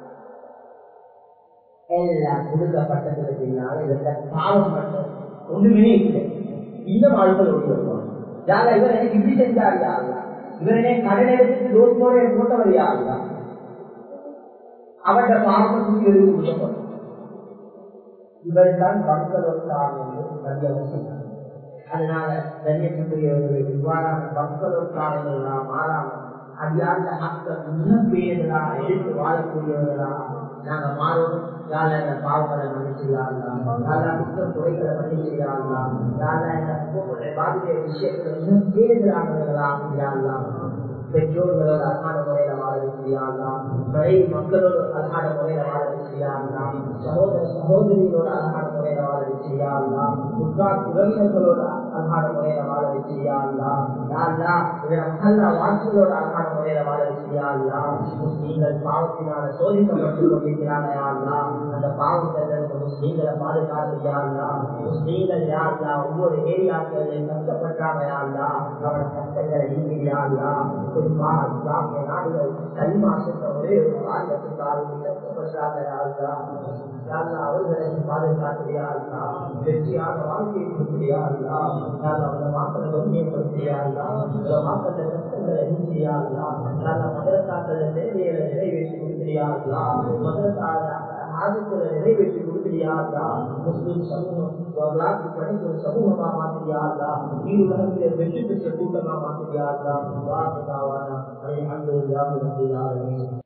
எல்லாம் கொடுக்கப்பட்டதுக்கு பின்னால இதற்கு பாவம் மட்டும் ஒன்றுமே இல்லை. இந்த வாழ்க்கை ஒன்று வருவாங்க. யாரா இவர் எனக்கு இப்படி செஞ்சார் யாருதா, இவர் என்ன கடன் எடுத்துட்டு ரோட்டோட போட்டவர் யாருதா, அவருடைய பாவத்தை தூக்கி எழுதி கொடுக்கப்படும். இவர் தான் பக்தலோத்தான் என்று அவசியம். அதனால தன்யத்துக்குரியவர்கள் இவ்வாறான பக்தலோத்தான் மாறாமல் அடியாண்ட ஆட்கள் மிக பேர்களாக எடுத்து வாழக்கூடியவர்களாக நாங்க மாறணும். யாரா இந்த பாவங்களை மன்னிச்சுக்கலாம், யாரா குற்றம் குறைகளை மன்னிச்சுக்கலாம், யாரா இந்த பாதிக்க விஷயங்களை மிக பேர்களானவர்களாக பெற்றோர்களோட அழகான முறையில வாழ வச்சியாங்களா, மனைவி மக்களோட அழகான முறையில வாழ வச்சியாங்களா, சகோதர சகோதரிகளோட அழகான முறையில வாழ வச்சியாங்களா, உற்றார் உறவினர்களோட அழகான முறையில வாழ வச்சியாங்களா, வாட்சிகளோட அழகான முறையில வாழ வச்சியாங்களா. முஸ்லீம்கள் பாவத்தினால சோதிக்கப்பட்டு கொண்டிருக்கிறாங்க யாருலா, அந்த பாவத்திலிருந்து முஸ்லீம்களை பாதுகாத்துயாங்களா. முஸ்லீம்கள் யாருலா ஒவ்வொரு ஏரியாக்களில் கஷ்டப்பட்டாங்க யாருலா, அவரோட கஷ்டங்களை நீங்கியாங்களா. குறிப்பா இஸ்லாமிய நாடுகள் கல்மா சென்ற ஒரே ஒரு காரணத்துக்காக கஷ்டப்பட்டாங்க யாருலா. அவர்களை பாதுகாத்துடையாங்களா, வெற்றியாக வாழ்க்கையை கொடுத்துடையாங்களா, அந்த மாக்களை வன்மையப்படுத்தியாங்களா, மாக்கள கஷ்டங்களை நீங்கியாங்களா, மதரசாக்களை தேவைகளை நிறைவேற்றி கொடுத்துடையாங்களா, மதரசால ஆதித்தலை நிறைவேற்றி கொடுத்துடையாங்களா. முஸ்லிம் சமூகம் வரலாற்று படித்த ஒரு சமூகமா மாற்றியாங்களா, உலகத்தில் வெற்றி பெற்ற கூட்டமா மாற்றியாங்களா.